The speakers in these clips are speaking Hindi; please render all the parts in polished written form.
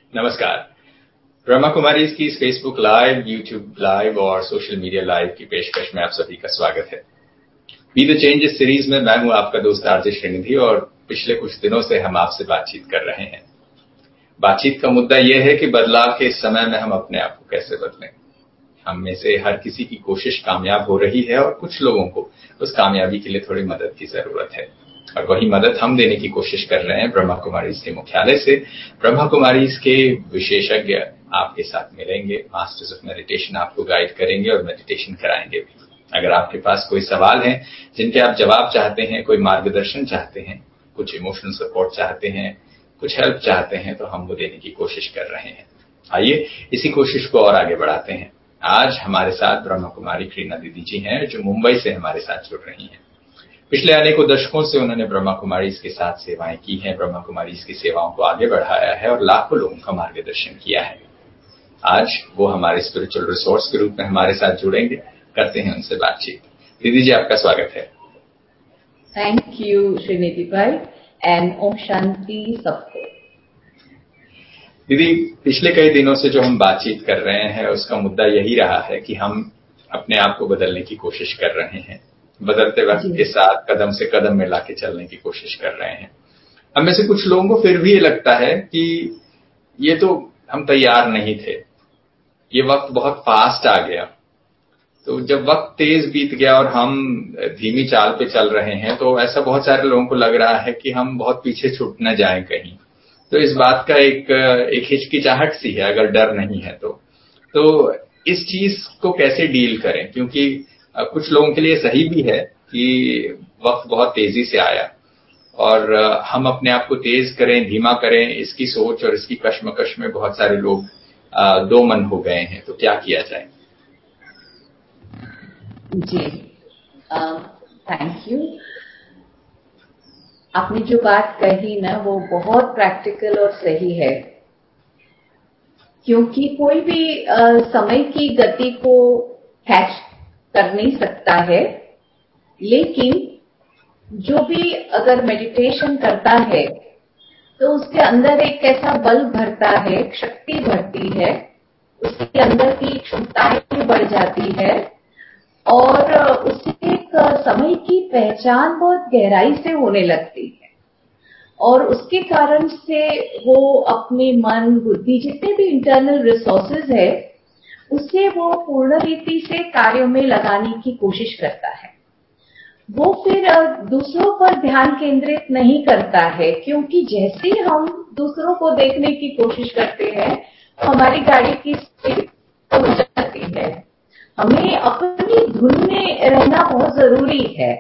नमस्कार। ब्रह्मा कुमारीज की इस फेसबुक लाइव, यूट्यूब लाइव और सोशल मीडिया लाइव की पेशकश में आप सभी का स्वागत है। बी द चेंज इस सीरीज में मैं हूं आपका दोस्त आरजे श्रीनिधि और पिछले कुछ दिनों से हम आपसे बातचीत कर रहे हैं। बातचीत का मुद्दा यह है कि बदलाव के इस समय में हम अपने आप को कैसे बदलें। हम में से हर किसी की कोशिश कामयाब हो रही है और कुछ लोगों को उस कामयाबी के लिए थोड़ी मदद की जरूरत है और वही मदद हम देने की कोशिश कर रहे हैं। ब्रह्मा कुमारीज के मुख्यालय से ब्रह्मा कुमारीज के विशेषज्ञ आपके साथ मिलेंगे, मास्टर्स ऑफ मेडिटेशन आपको गाइड करेंगे और मेडिटेशन कराएंगे भी। अगर आपके पास कोई सवाल है जिनके आप जवाब चाहते हैं, कोई मार्गदर्शन चाहते हैं, कुछ इमोशनल सपोर्ट चाहते हैं, कुछ हेल्प चाहते हैं, तो हम वो देने की कोशिश कर रहे हैं। आइए इसी कोशिश को और आगे बढ़ाते हैं। आज हमारे साथ ब्रह्मा कुमारी क्रीना दीदी जी हैं जो मुंबई से हमारे साथ जुड़ रही हैं। पिछले अनेकों दशकों से उन्होंने ब्रह्मा कुमारीज के साथ सेवाएं की हैं, ब्रह्मा कुमारीज की सेवाओं को आगे बढ़ाया है और लाखों लोगों का मार्गदर्शन किया है। आज वो हमारे स्पिरिचुअल रिसोर्स के रूप में हमारे साथ जुड़ेंगे। करते हैं उनसे बातचीत। दीदी जी, आपका स्वागत है। थैंक यू श्रीनिधि भाई एंड ओम शांति सबको। दीदी, पिछले कई दिनों से जो हम बातचीत कर रहे हैं उसका मुद्दा यही रहा है कि हम अपने आप को बदलने की कोशिश कर रहे हैं, बदलते वक्त के साथ कदम से कदम मिला के चलने की कोशिश कर रहे हैं। हम में से कुछ लोगों को फिर भी ये लगता है कि ये तो हम तैयार नहीं थे, ये वक्त बहुत फास्ट आ गया। तो जब वक्त तेज बीत गया और हम धीमी चाल पे चल रहे हैं तो ऐसा बहुत सारे लोगों को लग रहा है कि हम बहुत पीछे छूट न जाएं कहीं। तो इस बात का एक हिचकिचाहट सी है अगर डर नहीं है तो इस चीज को कैसे डील करें, क्योंकि कुछ लोगों के लिए सही भी है कि वक्त बहुत तेजी से आया और हम अपने आप को तेज करें, धीमा करें, इसकी सोच और इसकी कश्मकश में बहुत सारे लोग दो मन हो गए हैं। तो क्या किया जाए? जी, थैंक यू। आपने जो बात कही ना वो बहुत प्रैक्टिकल और सही है, क्योंकि कोई भी समय की गति को कैच कर नहीं सकता है, लेकिन जो भी अगर मेडिटेशन करता है तो उसके अंदर एक ऐसा बल भरता है, एक शक्ति भरती है, उसके अंदर की क्षमताएं बढ़ जाती है और उससे एक समय की पहचान बहुत गहराई से होने लगती है और उसके कारण से वो अपने मन, बुद्धि, जितने भी इंटरनल रिसोर्सेज है उससे वो पूर्ण रीति से कार्यों में लगाने की कोशिश करता है। वो फिर दूसरों पर ध्यान केंद्रित नहीं करता है, क्योंकि जैसे ही हम दूसरों को देखने की कोशिश करते हैं हमारी गाड़ी की स्पीड हो जाती है। हमें अपनी धुन में रहना बहुत जरूरी है,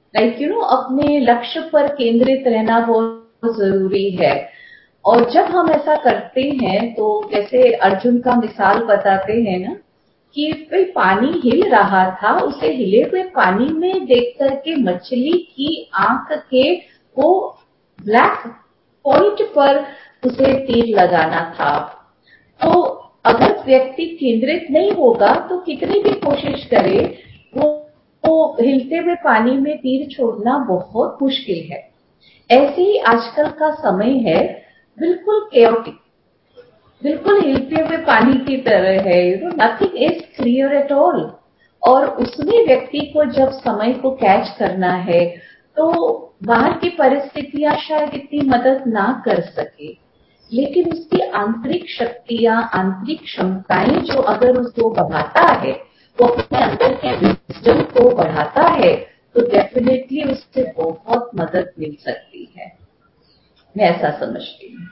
अपने लक्ष्य पर केंद्रित रहना बहुत जरूरी है। और जब हम ऐसा करते हैं तो जैसे अर्जुन का मिसाल बताते हैं ना कि भाई पानी हिल रहा था, उसे हिले हुए पानी में देख करके मछली की आंख के वो ब्लैक पॉइंट पर उसे तीर लगाना था। तो अगर व्यक्ति केंद्रित नहीं होगा तो कितनी भी कोशिश करे वो हिलते हुए पानी में तीर छोड़ना बहुत मुश्किल है। ऐसे ही आजकल का समय है, बिल्कुल केओटिक, बिल्कुल हिलते हुए पानी की तरह है। Nothing is clear at all. और उसमें व्यक्ति को जब समय को कैच करना है तो बाहर की परिस्थितियां शायद इतनी मदद ना कर सके, लेकिन उसकी आंतरिक शक्तियां, आंतरिक क्षमताएं जो अगर उसको बढ़ाता है, वो अपने अंदर के विजडम को बढ़ाता है तो डेफिनेटली उससे बहुत मदद मिल सकती है। मैं ऐसा समझती हूँ।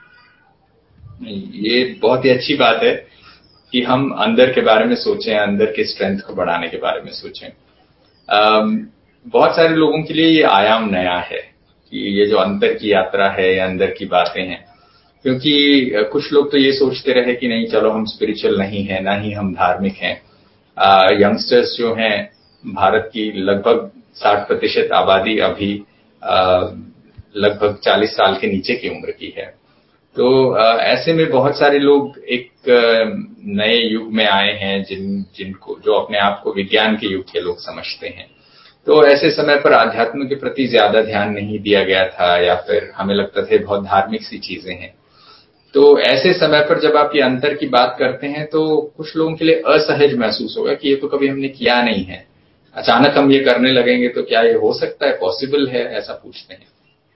ये बहुत ही अच्छी बात है कि हम अंदर के बारे में सोचें, अंदर के स्ट्रेंथ को बढ़ाने के बारे में सोचें। बहुत सारे लोगों के लिए ये आयाम नया है कि ये जो अंदर की यात्रा है या अंदर की बातें हैं, क्योंकि कुछ लोग तो ये सोचते रहे कि नहीं चलो हम स्पिरिचुअल नहीं है, ना ही हम धार्मिक हैं। यंगस्टर्स जो हैं, भारत की लगभग 60% आबादी अभी लगभग 40 साल के नीचे की उम्र की है। तो ऐसे में बहुत सारे लोग एक नए युग में आए हैं जिनको जो अपने आप को विज्ञान के युग के लोग समझते हैं। तो ऐसे समय पर आध्यात्म के प्रति ज्यादा ध्यान नहीं दिया गया था या फिर हमें लगता था बहुत धार्मिक सी चीजें हैं। तो ऐसे समय पर जब आप ये अंतर की बात करते हैं तो कुछ लोगों के लिए असहज महसूस होगा कि ये तो कभी हमने किया नहीं है, अचानक हम ये करने लगेंगे तो क्या ये हो सकता है, पॉसिबल है, ऐसा पूछते हैं।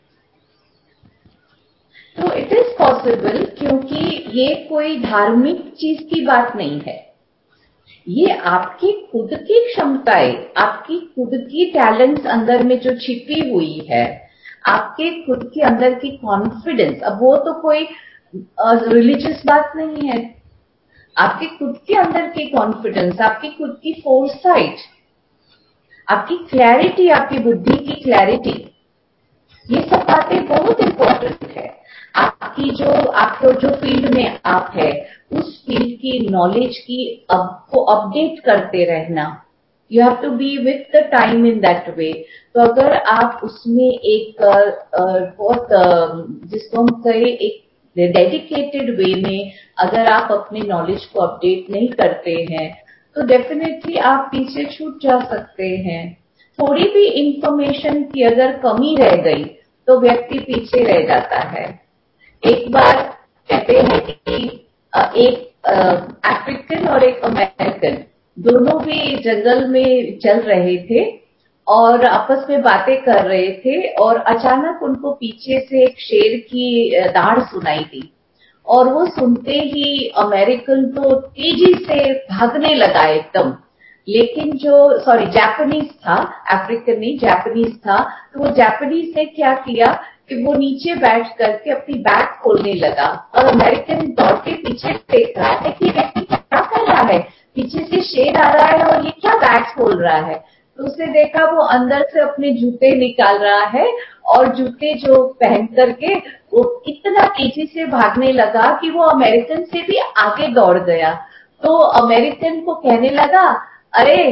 तो इट इज पॉसिबल, क्योंकि ये कोई धार्मिक चीज की बात नहीं है। ये आपकी खुद की क्षमताएं, आपकी खुद की टैलेंट्स अंदर में जो छिपी हुई है, आपके खुद के अंदर की कॉन्फिडेंस, अब वो तो कोई रिलीजियस बात नहीं है। आपके खुद के अंदर की कॉन्फिडेंस, आपकी खुद की फोरसाइट, आपकी क्लैरिटी, आपकी बुद्धि की क्लैरिटी, ये सब बातें बहुत इंपॉर्टेंट है। आपकी जो फील्ड में आप है, उस फील्ड की नॉलेज की को अपडेट करते रहना। You have to be with the time in that way. तो अगर आप उसमें एक बहुत जिसको हम कहे एक डेडिकेटेड वे में अगर आप अपने नॉलेज को अपडेट नहीं करते हैं तो डेफिनेटली आप पीछे छूट जा सकते हैं। थोड़ी भी इंफॉर्मेशन की अगर कमी रह गई तो व्यक्ति पीछे रह जाता है। एक बार कहते हैं कि एक अफ्रीकन और एक अमेरिकन दोनों भी जंगल में चल रहे थे और आपस में बातें कर रहे थे और अचानक उनको पीछे से एक शेर की दाढ़ सुनाई दी और वो सुनते ही अमेरिकन तो तेजी से भागने लगा एकदम। लेकिन जो जापानीज था, अफ्रीकन नहीं जापानीज था, तो वो जापानीज ने क्या किया कि वो नीचे बैठ करके अपनी बैग खोलने लगा और अमेरिकन दौड़ के पीछे देख रहा है कि व्यक्ति क्या कर रहा है, पीछे से शेर आ रहा है और ये क्या बैग खोल रहा है। तो उसने देखा वो अंदर से अपने जूते निकाल रहा है और जूते जो पहन करके वो इतना तेजी से भागने लगा कि वो अमेरिकन से भी आगे दौड़ गया। तो अमेरिकन को कहने लगा, अरे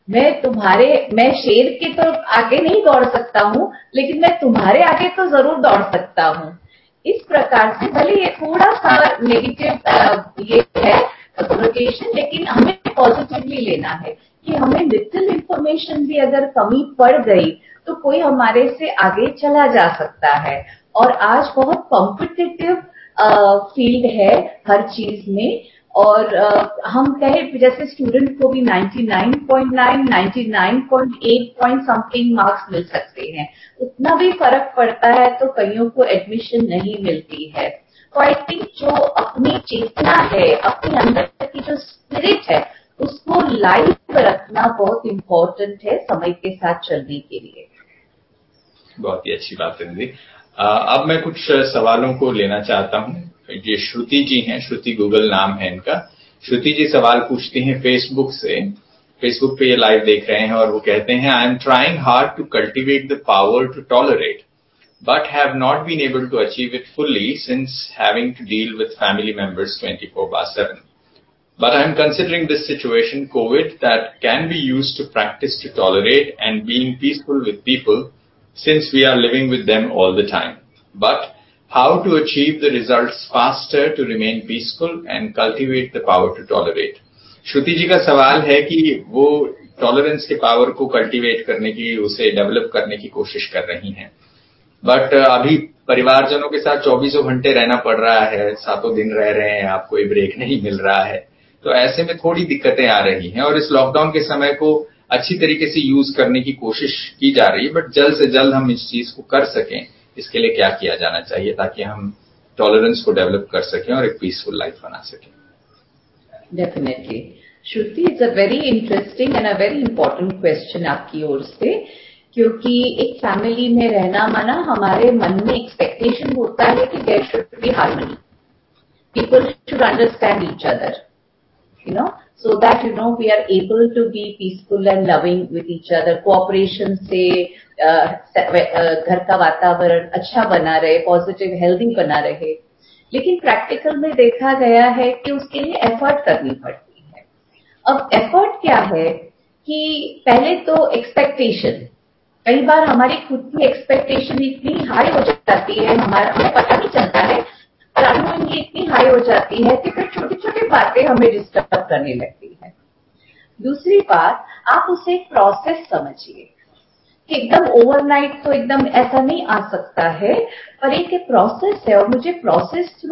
मैं शेर के तो आगे नहीं दौड़ सकता हूँ, लेकिन मैं तुम्हारे आगे तो जरूर दौड़ सकता हूँ। इस प्रकार से भले ये थोड़ा सा नेगेटिव ये है कम्युनिकेशन, लेकिन हमें पॉजिटिवली लेना है कि हमें लिटिल इंफॉर्मेशन भी अगर कमी पड़ गई तो कोई हमारे से आगे चला जा सकता है। और आज बहुत कॉम्पिटिटिव फील्ड है हर चीज में। और हम कहें जैसे स्टूडेंट को भी 99.9, 99.8 पॉइंट समथिंग मार्क्स मिल सकते हैं, उतना भी फर्क पड़ता है तो कईयों को एडमिशन नहीं मिलती है। तो आई थिंक जो अपनी चेतना है, अपने अंदर की जो स्पिरिट है, उसको लाइव रखना बहुत इम्पोर्टेंट है समय के साथ चलने के लिए। बहुत ही अच्छी बात है दीदी। अब मैं कुछ सवालों को लेना चाहता हूँ। ये श्रुति जी हैं, श्रुति गूगल नाम है इनका। श्रुति जी सवाल पूछती हैं फेसबुक से, फेसबुक पे ये लाइव देख रहे हैं और वो कहते हैं, I am trying hard to cultivate the power to tolerate but have not been able to achieve it fully since having to deal with family members 24/7. But I am considering this situation, COVID, that can be used to practice to tolerate and being peaceful with people since we are living with them all the time. But how to achieve the results faster to remain peaceful and cultivate the power to tolerate? Shruti ji का सवाल है कि वो टॉलरेंस के पावर को कल्टीवेट करने की, उसे डेवलप करने की कोशिश कर रही हैं, बट अभी परिवारजनों के साथ 24 घंटे रहना पड़ रहा है, 7 दिन रह रहे हैं, आपको कोई ब्रेक नहीं मिल रहा है, तो ऐसे में थोड़ी दिक्कतें आ रही हैं और इस लॉकडाउन के समय को अच्छी तरीके से यूज करने की कोशिश की जा रही है, बट जल्द से जल्द हम इस चीज को कर सकें, इसके लिए क्या किया जाना चाहिए ताकि हम टॉलरेंस को डेवलप कर सकें और एक पीसफुल लाइफ बना सकें? Definitely Shruti, it's a very interesting and a very important question आपकी ओर से, क्योंकि एक फैमिली में रहना माना हमारे मन में एक्सपेक्टेशन होता है कि there should be harmony, people should understand each other, so that we are able to be peaceful and loving with each other. Cooperation से घर का वातावरण अच्छा बना रहे, पॉजिटिव हेल्दी बना रहे। लेकिन प्रैक्टिकल में देखा गया है कि उसके लिए एफर्ट करनी पड़ती है। अब एफर्ट क्या है कि पहले तो एक्सपेक्टेशन, कई बार हमारी खुद की एक्सपेक्टेशन इतनी हाई हो जाती है, हमें पता नहीं चलता है, पर अनुभव इतनी हाई हो जाती है कि फिर छोटी छोटी बातें हमें डिस्टर्ब करने लगती है। दूसरी बात, आप उसे एक प्रोसेस समझिए कि एकदम ओवरनाइट तो एकदम ऐसा नहीं आ सकता है, पर एक प्रोसेस है और मुझे प्रोसेस थ्रू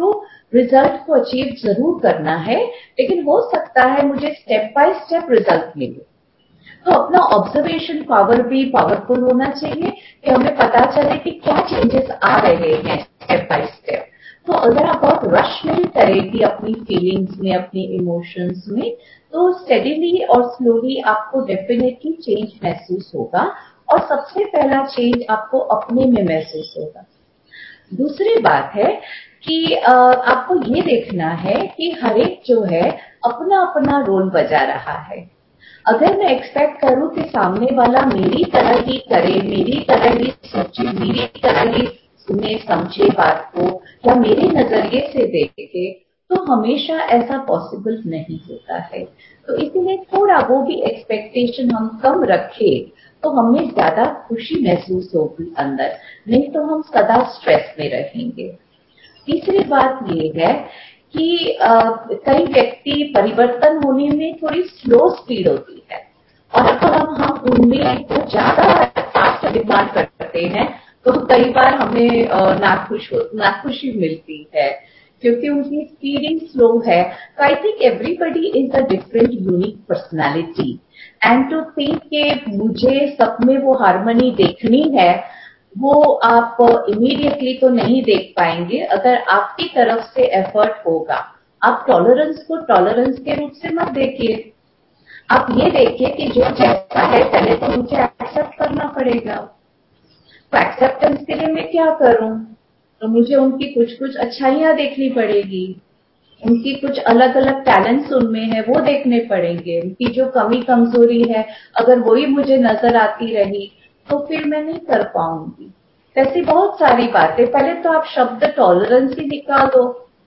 रिजल्ट को अचीव जरूर करना है, लेकिन हो सकता है मुझे स्टेप बाय स्टेप रिजल्ट मिले। तो अपना ऑब्जर्वेशन पावर भी पावरफुल होना चाहिए कि हमें पता चले कि क्या चेंजेस आ रहे हैं स्टेप बाय स्टेप। तो अगर आप बहुत रश में करेंगी अपनी फीलिंग्स में, अपनी इमोशंस में, तो स्टेडीली और स्लोली आपको डेफिनेटली चेंज महसूस होगा, और सबसे पहला चेंज आपको अपने में महसूस होगा। दूसरी बात है कि आपको ये देखना है कि हर एक जो है अपना अपना रोल बजा रहा है। अगर मैं एक्सपेक्ट करूं कि सामने वाला मेरी तरह ही करे, मेरी तरह ही सोचे, मेरी तरह ही सुने समझे बात को, या मेरे नजरिए से देखे, तो हमेशा ऐसा पॉसिबल नहीं होता है। तो इसीलिए थोड़ा वो भी एक्सपेक्टेशन हम कम रखें, तो हमें ज्यादा खुशी महसूस होगी अंदर, नहीं तो हम सदा स्ट्रेस में रहेंगे। तीसरी बात ये है कि कई व्यक्ति परिवर्तन होने में थोड़ी स्लो स्पीड होती है, और अगर हम उनमें बहुत ज्यादा फास्ट डिमांड करते हैं तो कई बार हमें नाखुशी मिलती है, क्योंकि उनकी स्पीडिंग स्लो है। तो I think everybody is a different unique personality, and to think कि मुझे सब में वो हार्मनी देखनी है, वो आप इमीडिएटली तो नहीं देख पाएंगे। अगर आपकी तरफ से एफर्ट होगा, आप टॉलरेंस को टॉलरेंस के रूप से मत देखिए, आप ये देखिए कि जो जैसा है पहले तो मुझे एक्सेप्ट करना पड़ेगा। तो एक्सेप्टेंस के लिए मैं क्या करूं? तो मुझे उनकी कुछ अच्छाइयां देखनी पड़ेगी, उनकी कुछ अलग अलग टैलेंट्स उनमें है वो देखने पड़ेंगे। उनकी जो कमी कमजोरी है अगर वही मुझे नजर आती रही तो फिर मैं नहीं कर पाऊंगी। ऐसी बहुत सारी बातें। पहले तो आप शब्द टॉलरेंस ही निकाल दो,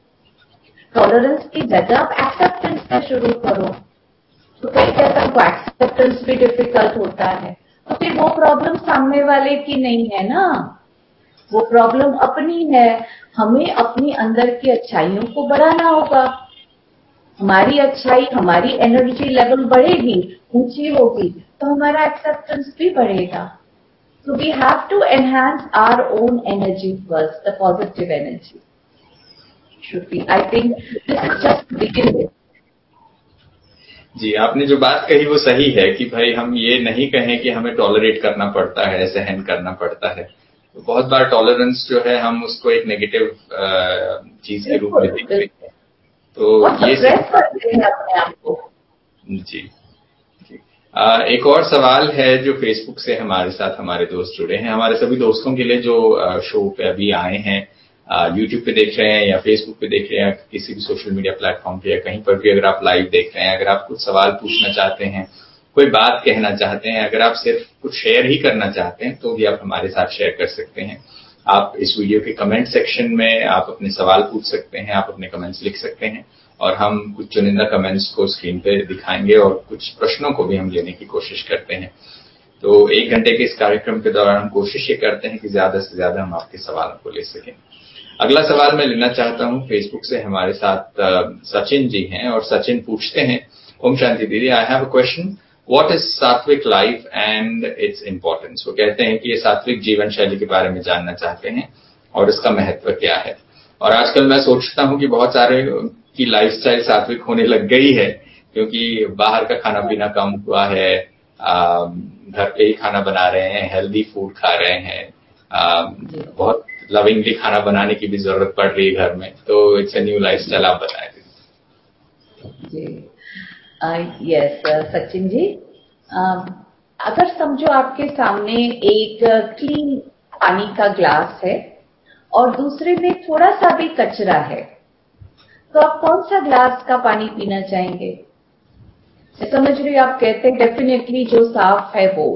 टॉलरेंस की जगह आप एक्सेप्टेंस से शुरू करो। तो कई जगह को एक्सेप्टेंस भी डिफिकल्ट होता है, तो फिर वो प्रॉब्लम सामने वाले की नहीं है ना, वो प्रॉब्लम अपनी है। हमें अपनी अंदर की अच्छाइयों को बढ़ाना होगा। हमारी अच्छाई, हमारी एनर्जी लेवल बढ़ेगी, ऊंची होगी, तो हमारा एक्सेप्टेंस भी बढ़ेगा। So we have to enhance our own energy first, the positive energy should be. I think this is just begin with. जी, आपने जो बात कही वो सही है कि भाई हम ये नहीं कहें कि हमें टॉलरेट करना पड़ता है, सहन करना पड़ता है। तो बहुत बार टॉलरेंस जो है हम उसको एक नेगेटिव चीज के रूप में देखते हैं, तो ये करते हैं अपने आप को। जी। एक और सवाल है जो फेसबुक से हमारे साथ हमारे दोस्त जुड़े हैं, हमारे सभी दोस्तों के लिए जो शो पे अभी आए हैं, यूट्यूब पे देख रहे हैं या फेसबुक पे देख रहे हैं, किसी भी सोशल मीडिया प्लेटफॉर्म पे या कहीं पर भी अगर आप लाइव देख रहे हैं, अगर आप कुछ सवाल पूछना चाहते हैं, कोई बात कहना चाहते हैं, अगर आप सिर्फ कुछ शेयर ही करना चाहते हैं तो भी आप हमारे साथ शेयर कर सकते हैं। आप इस वीडियो के कमेंट सेक्शन में आप अपने सवाल पूछ सकते हैं, आप अपने कमेंट्स लिख सकते हैं, और हम कुछ चुनिंदा कमेंट्स को स्क्रीन पे दिखाएंगे और कुछ प्रश्नों को भी हम लेने की कोशिश करते हैं। तो 1 घंटे के इस कार्यक्रम के दौरान हम कोशिश ये करते हैं कि ज्यादा से ज्यादा हम आपके सवालों को ले सकें। अगला सवाल मैं लेना चाहता हूं फेसबुक से हमारे साथ सचिन जी हैं, और सचिन पूछते हैं, ओम शांति दीदी, I have a question, what is सात्विक लाइफ एंड इट्स इम्पोर्टेंस। वो कहते हैं कि ये सात्विक जीवन शैली के बारे में जानना चाहते हैं और इसका महत्व क्या है। और आजकल मैं सोचता हूं कि बहुत सारे की लाइफस्टाइल सात्विक होने लग गई है, क्योंकि बाहर का खाना पीना कम हुआ है, घर पे ही खाना बना रहे हैं, हेल्दी फूड खा रहे हैं, बहुत लविंगली खाना बनाने की भी जरूरत पड़ रही है घर में। तो इट्स ए न्यू लाइफस्टाइल, आप बताएं जी। यस सचिन जी, अगर समझो आपके सामने एक क्लीन पानी का ग्लास है और दूसरे में थोड़ा सा भी कचरा है, तो आप कौन सा ग्लास का पानी पीना चाहेंगे? मैं समझ रही हूँ आप कहते हैं डेफिनेटली जो साफ है वो।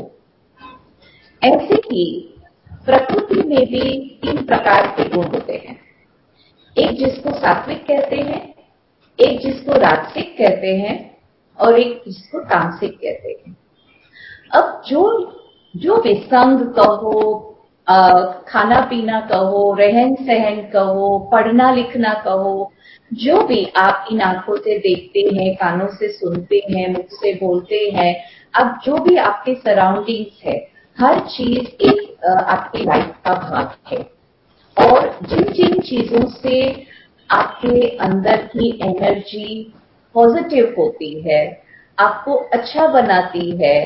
ऐसे ही प्रकृति में भी 3 प्रकार के गुण होते हैं, एक जिसको सात्विक कहते हैं, एक जिसको राजसिक कहते हैं, और एक जिसको तामसिक कहते हैं। अब जो विसंग कहो, खाना पीना कहो, रहन सहन कहो, पढ़ना लिखना कहो, जो भी आप इन आंखों से देखते हैं, कानों से सुनते हैं, मुख से बोलते हैं, अब जो भी आपके सराउंडिंग्स है, हर चीज एक आपकी लाइफ का भाग है। और जिन जिन चीजों से आपके अंदर की एनर्जी पॉजिटिव होती है, आपको अच्छा बनाती है,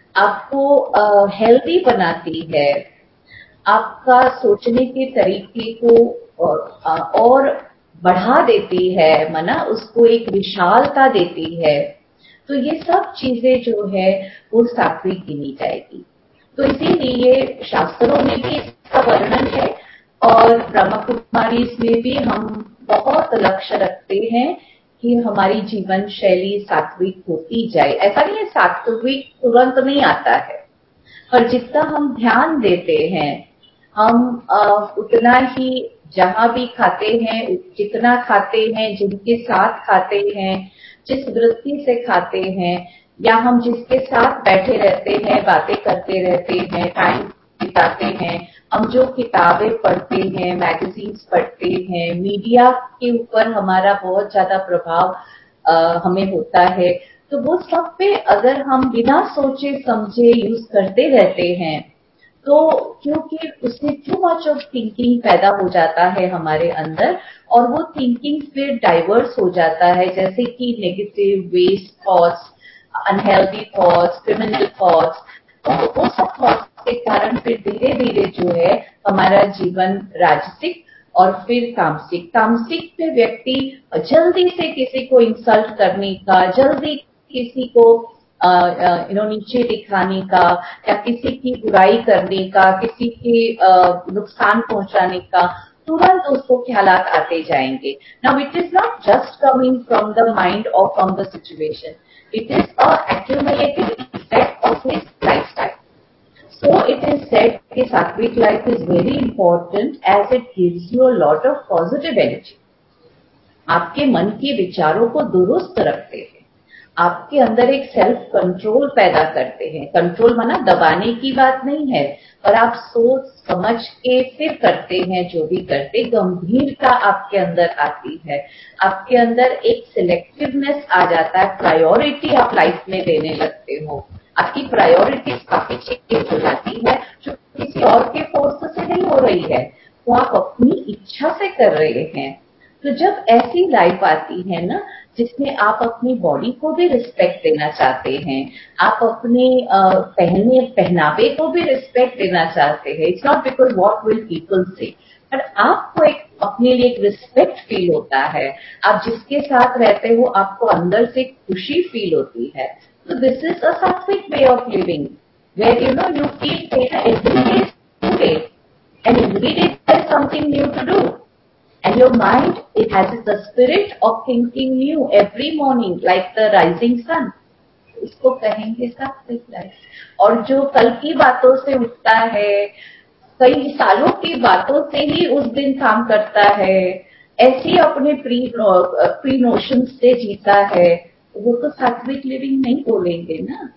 आपको हेल्दी बनाती है, आपका सोचने के तरीके को और बढ़ा देती है, माना उसको एक विशालता देती है। तो ये सब चीजें जो है वो सात्विक गिनी जाएगी। तो इसीलिए शास्त्रों में भी इसका वर्णन है और ब्रह्मा कुमारी में भी हम बहुत लक्ष्य रखते हैं कि हमारी जीवन शैली सात्विक होती जाए। ऐसा नहीं है सात्विक तुरंत नहीं आता है, पर जितना हम ध्यान देते हैं हम उतना ही जहां भी खाते हैं, जितना खाते हैं, जिनके साथ खाते हैं, जिस वृत्ति से खाते हैं, या हम जिसके साथ बैठे रहते हैं, बातें करते रहते हैं, टाइम बिताते हैं, हम जो किताबें पढ़ते हैं, मैगजीन्स पढ़ते हैं, मीडिया के ऊपर हमारा बहुत ज्यादा प्रभाव हमें होता है, तो वो सब पे अगर हम बिना सोचे समझे यूज करते रहते हैं तो क्योंकि उससे टू मच ऑफ थिंकिंग पैदा हो जाता है हमारे अंदर और वो थिंकिंग फिर डाइवर्स हो जाता है, जैसे कि negative waste thoughts, unhealthy thoughts, criminal thoughts, तो वो सब थॉट्स के कारण फिर धीरे धीरे जो है हमारा जीवन राजसिक और फिर तामसिक पे व्यक्ति जल्दी से किसी को इंसल्ट करने का, जल्दी किसी को नीचे दिखाने का या किसी की बुराई करने का, किसी के नुकसान पहुंचाने का तुरंत उसको ख्यालात आते जाएंगे। Now it is not just coming from the mind और from the situation, it is a accumulated effect of his lifestyle. So it is said that sattvic life is very important as it gives you a lot of positive energy. आपके मन के विचारों को दुरुस्त रखते हैं, आपके अंदर एक सेल्फ कंट्रोल पैदा करते हैं। कंट्रोल माना दबाने की बात नहीं है, पर आप सोच समझ के फिर करते हैं, जो भी करते, गंभीरता आपके अंदर आती है, आपके अंदर एक सिलेक्टिवनेस आ जाता है, प्रायोरिटी आप लाइफ में देने लगते हो, आपकी प्रायोरिटी काफी चेंज हो जाती है जो किसी और के फोर्स से नहीं हो रही है, वो आप अपनी इच्छा से कर रहे हैं। तो जब ऐसी लाइफ आती है ना जिसमें आप अपनी बॉडी को भी रिस्पेक्ट देना चाहते हैं, आप अपने पहनावे को भी रिस्पेक्ट देना चाहते हैं, it's not because what will people say, पर आपको एक अपने लिए एक रिस्पेक्ट फील होता है, आप जिसके साथ रहते हो आपको अंदर से खुशी फील होती है। तो दिस इज अ सात्विक way of living where you feel every day and every day there's something new to do. And your mind, it has the spirit of thinking new every morning, like the rising sun. इसको कहेंगे सात्विक लाइफ। और जो कल की बातों से उठता है, कई सालों की बातों से ही उस दिन काम करता है, ऐसी अपने प्री नोशन से जीता है, वो तो सात्विक लिविंग नहीं बोलेंगे ना।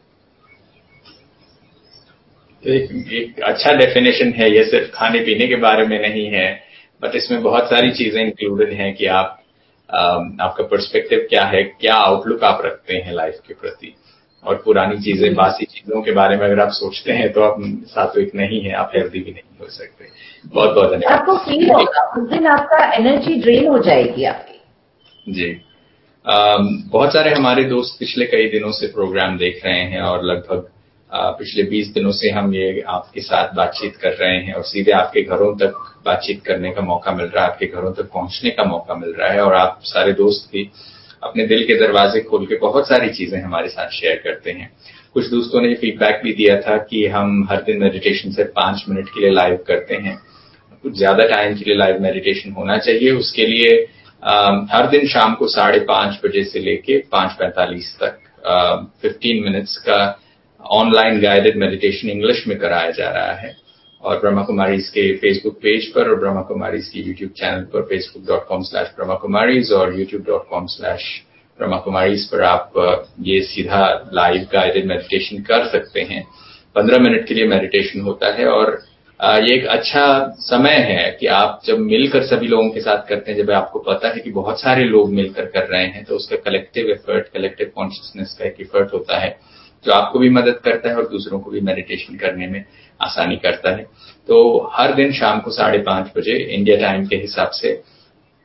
तो एक अच्छा डेफिनेशन है, ये सिर्फ खाने पीने के बारे में नहीं है, बट इसमें बहुत सारी चीजें इंक्लूडेड हैं कि आप आपका पर्सपेक्टिव क्या है, क्या आउटलुक आप रखते हैं लाइफ के प्रति, और पुरानी चीजें, बासी चीजों के बारे में अगर आप सोचते हैं तो आप सात्विक नहीं है, आप हेल्दी भी नहीं हो सकते। बहुत बहुत धन्यवाद। आपको फील होगा उस दिन आपका एनर्जी ड्रेन हो जाएगी आपकी। जी, बहुत सारे हमारे दोस्त पिछले कई दिनों से प्रोग्राम देख रहे हैं और लगभग पिछले 20 दिनों से हम ये आपके साथ बातचीत कर रहे हैं और सीधे आपके घरों तक बातचीत करने का मौका मिल रहा है, आपके घरों तक पहुंचने का मौका मिल रहा है, और आप सारे दोस्त भी अपने दिल के दरवाजे खोल के बहुत सारी चीजें हमारे साथ शेयर करते हैं। कुछ दोस्तों ने फीडबैक भी दिया था कि हम हर दिन मेडिटेशन से 5 मिनट के लिए लाइव करते हैं, कुछ ज्यादा टाइम के लिए लाइव मेडिटेशन होना चाहिए। उसके लिए हर दिन शाम को 5:30 बजे से लेके 5:45 तक 15 मिनट्स का ऑनलाइन गाइडेड मेडिटेशन इंग्लिश में कराया जा रहा है, और ब्रह्मा कुमारीज के फेसबुक पेज पर और ब्रह्मा कुमारीज की यूट्यूब चैनल पर facebook.com/brahmakumaris और youtube.com/brahmakumaris पर आप ये सीधा लाइव गाइडेड मेडिटेशन कर सकते हैं। 15 मिनट के लिए मेडिटेशन होता है, और ये एक अच्छा समय है कि आप जब मिलकर सभी लोगों के साथ करते हैं, जब आपको पता है कि बहुत सारे लोग मिलकर कर रहे हैं, तो उसका कलेक्टिव एफर्ट, कलेक्टिव कॉन्शियसनेस का एक एफर्ट होता है जो आपको भी मदद करता है और दूसरों को भी मेडिटेशन करने में आसानी करता है। तो हर दिन शाम को 5:30 बजे इंडिया टाइम के हिसाब से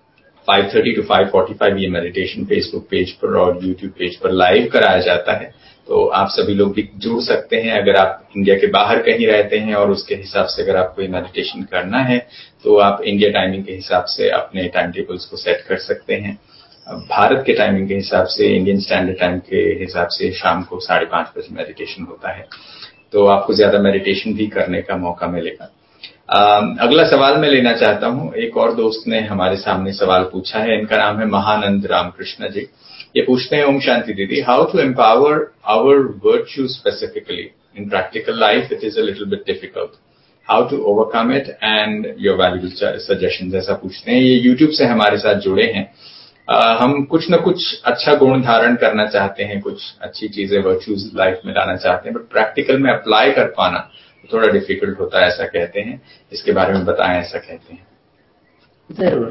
5:30 to 5:45 ये मेडिटेशन फेसबुक पेज पर और यूट्यूब पेज पर लाइव कराया जाता है। तो आप सभी लोग भी जुड़ सकते हैं। अगर आप इंडिया के बाहर कहीं रहते हैं और उसके हिसाब से अगर आपको ये मेडिटेशन करना है तो आप इंडिया टाइमिंग के हिसाब से अपने टाइम टेबल्स को सेट कर सकते हैं। भारत के टाइमिंग के हिसाब से, इंडियन स्टैंडर्ड टाइम के हिसाब से शाम को 5:30 बजे मेडिटेशन होता है, तो आपको ज्यादा मेडिटेशन भी करने का मौका मिलेगा। अगला सवाल मैं लेना चाहता हूं। एक और दोस्त ने हमारे सामने सवाल पूछा है, इनका नाम है महानंद रामकृष्ण जी। ये पूछते हैं, ओम शांति दीदी, how to empower our virtue specifically in practical life, it is a little bit difficult, how to overcome it and your valuable suggestions, ऐसा पूछते हैं। ये यूट्यूब से हमारे साथ जुड़े हैं। हम कुछ न कुछ अच्छा गुण धारण करना चाहते हैं, कुछ अच्छी चीजें वर्च्यूज लाइफ में लाना चाहते हैं, बट प्रैक्टिकल में अप्लाई कर पाना थोड़ा डिफिकल्ट होता है, ऐसा कहते हैं। इसके बारे में बताएं, ऐसा कहते हैं। जरूर।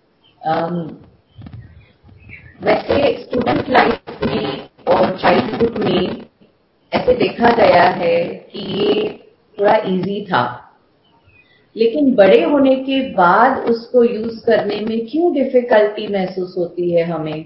वैसे स्टूडेंट लाइफ में और चाइल्डहुड में ऐसे देखा गया है कि ये थोड़ा इजी था, लेकिन बड़े होने के बाद उसको यूज करने में क्यों डिफिकल्टी महसूस होती है हमें?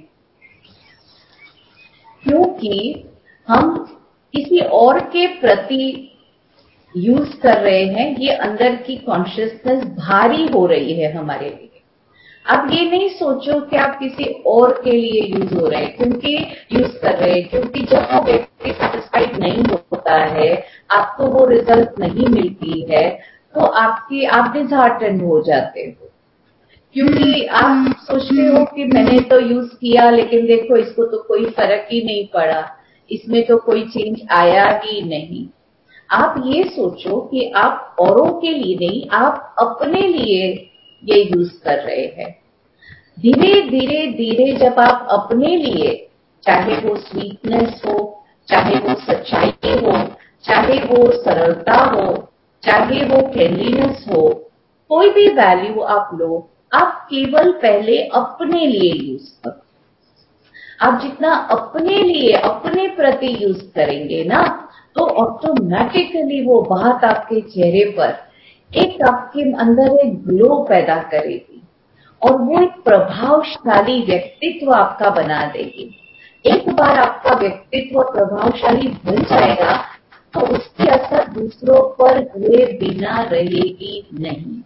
क्योंकि हम किसी और के प्रति यूज कर रहे हैं, ये अंदर की कॉन्शियसनेस भारी हो रही है हमारे लिए। आप ये नहीं सोचो कि आप किसी और के लिए यूज हो रहे हैं, क्योंकि यूज कर रहे हैं, क्योंकि जब वो व्यक्ति सेटिस्फाइड नहीं होता है, आपको वो रिजल्ट नहीं मिलती है, तो आप डिसहार्टेंड हो जाते हो, क्योंकि आप सोचते हो कि मैंने तो यूज किया, लेकिन देखो इसको तो कोई फर्क ही नहीं पड़ा, इसमें तो कोई चेंज आया ही नहीं। आप ये सोचो कि आप औरों के लिए नहीं, आप अपने लिए ये यूज कर रहे हैं। धीरे धीरे धीरे जब आप अपने लिए, चाहे वो स्वीटनेस हो, चाहे वो सच्चाई हो, चाहे वो सरलता हो, चाहे वो फ्रेंडलीनेस हो, कोई भी वैल्यू आप लो, आप केवल पहले अपने लिए यूज करो। आप जितना अपने लिए, अपने प्रति यूज करेंगे ना, तो ऑटोमेटिकली वो बात आपके चेहरे पर एक, आपके अंदर एक ग्लो पैदा करेगी और वो एक प्रभावशाली व्यक्तित्व आपका बना देगी। एक बार आपका व्यक्तित्व प्रभावशाली बन जाएगा तो उसकी असर दूसरों पर हुए बिना रहेगी नहीं।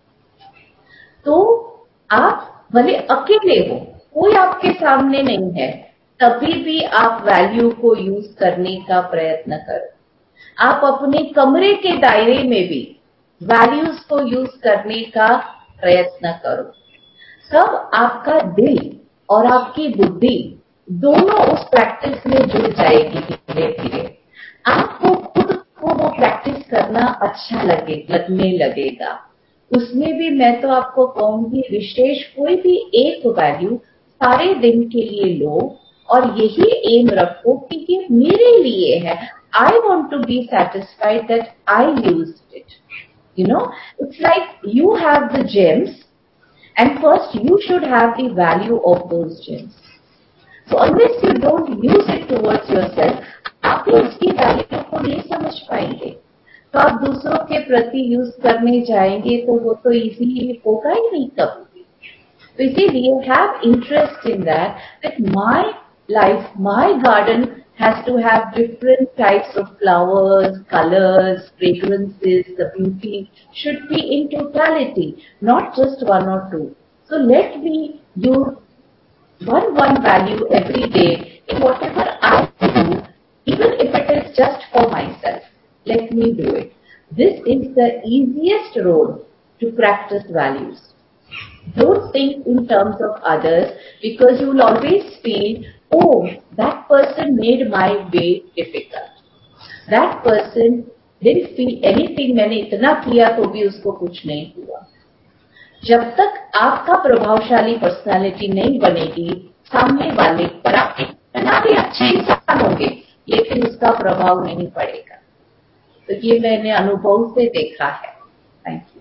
तो आप भले अकेले हो, कोई आपके सामने नहीं है, तभी भी आप वैल्यू को यूज करने का प्रयत्न करो। आप अपने कमरे के दायरे में भी वैल्यूज को यूज करने का प्रयत्न करो। तब आपका दिल और आपकी बुद्धि दोनों उस प्रैक्टिस में जुड़ जाएगी। धीरे धीरे आपको खुद को वो प्रैक्टिस करना अच्छा लगने लगेगा। उसमें भी मैं तो आपको कहूंगी, विशेष कोई भी एक वैल्यू सारे दिन के लिए लो और यही एम रखो कि ये मेरे लिए है। I want to be satisfied that I used it. You know, it's like you have the gems and first you should have the value of those gems. So unless you don't use it towards yourself, आप उसकी वैल्यू को नहीं समझ पाएंगे। तो आप दूसरों के प्रति यूज करने जाएंगे तो वो तो इजीली होगा ही नहीं कभी। तो इसीलिए have interest in that my life, my garden has to have different types of flowers, colors, fragrances. The beauty should be in totality, not just one or two. So let me use one value every day in whatever I do, even if it is just for myself. Let me do it. This is the easiest road to practice values. Don't think in terms of others, because you will always feel, oh, that person made my way difficult. That person didn't feel anything, मैंने इतना किया तो भी उसको कुछ नहीं हुआ। जब तक आपका प्रभावशाली पर्सनालिटी नहीं बनेगी, सामने वाले पर आप इतना भी अच्छे इंसान होंगे, लेकिन उसका प्रभाव नहीं पड़ेगा। तो ये मैंने अनुभव से देखा है। Thank you.